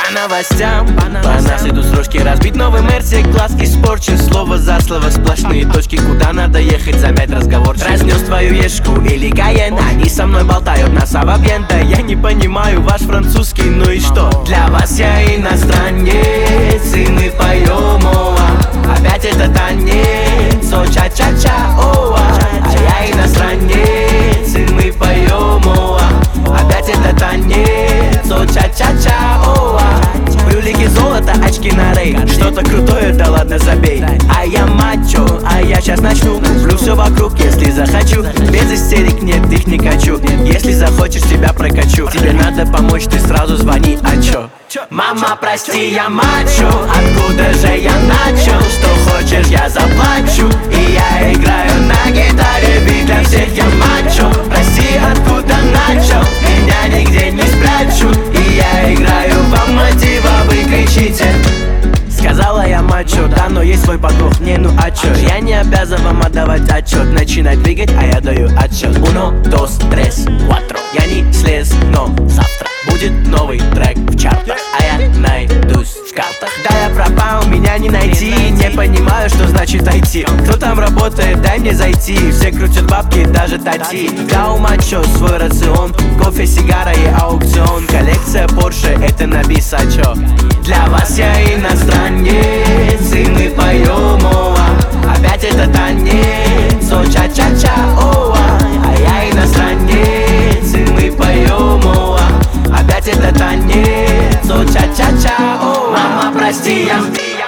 По новостям, по нас идут строчки. Разбить новый мерсик, глаз испорчен. Слово за слово, сплошные точки. Куда надо ехать, замять разговор. Разнес твою ешку или Каен. Они со мной болтают на Савабьента. Я не понимаю ваш французский, ну и что? Для вас я иностранец, и мы поем, оа. Опять это танец, о ча-ча-ча, оа. А я иностранец, и мы поем, оа. Опять это танец, о ча-ча-ча, оа. Брюлики золото, очки на рейд. Что-то крутое, да ладно забей. А я мачо, а я сейчас начну. Куплю все вокруг, если захочу. Без истерик, нет, их не хочу. Если захочешь, тебя прокачу. Тебе надо помочь, ты сразу звони, а чё? Мама, прости, я мачо. Откуда же я начал? Что хочешь, я заплачу. И я играю на гитаре, ведь для всех я мачо. Прости, откуда начал? Меня нигде не спрячу. И я играю вам мотива, вы кричите. Сказала я мачо, да, но есть свой подвох. Не, ну а чё? Я не обязан вам отдавать отчет. Начинать двигать, а я даю отчет. 1, 2, 3, 4. Я не слез, но завтра будет новый трек в чартах. А я найдусь в картах. Да, я пропал, меня не найти. Не понимаю, что значит IT. Кто там работает, дай мне зайти. Все крутят бабки, даже тати. Да, у мачо свой рацион. Кофе, сигара и аукцион. Коллекция Porsche, это на бис, а чё? Для вас я иностранец, и мы поем, оа. Опять это танец, о ча-ча-ча, оа. А я иностранец, и мы поем, оа. Опять это танец, о ча-ча-ча, оа. Мама, прости, я...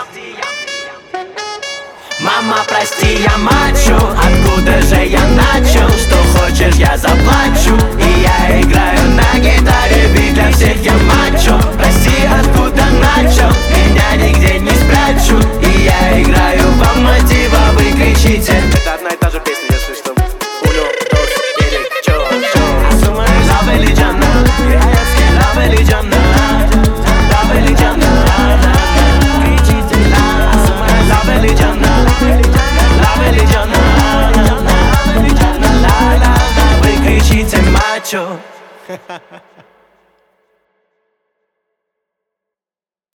Мама, прости, я мачо. Откуда же я начал? Что хочешь, я заплачу. И я играю на гитаре, ведь для всех я мачо. Прости, откуда начал? Меня нигде не спрячу. И я играю вам мотива, вы кричите. Это одна и та же песня, если что. 1, 2, 3, 4. Asuma la veligiana, la veligiana, la veligiana. Asuma la veligiana, la veligiana, la, вы кричите мачо.